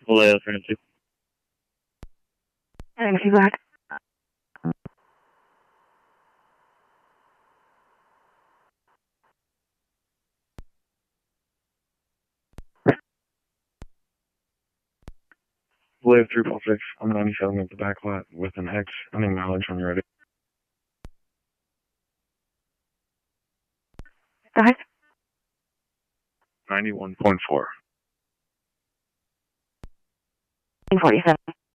Vallejo 302. Thanks, you got. Vallejo 346. I'm 97 at the back lot with an X. I'm acknowledged when you're ready. Go ahead. 91.4. 47.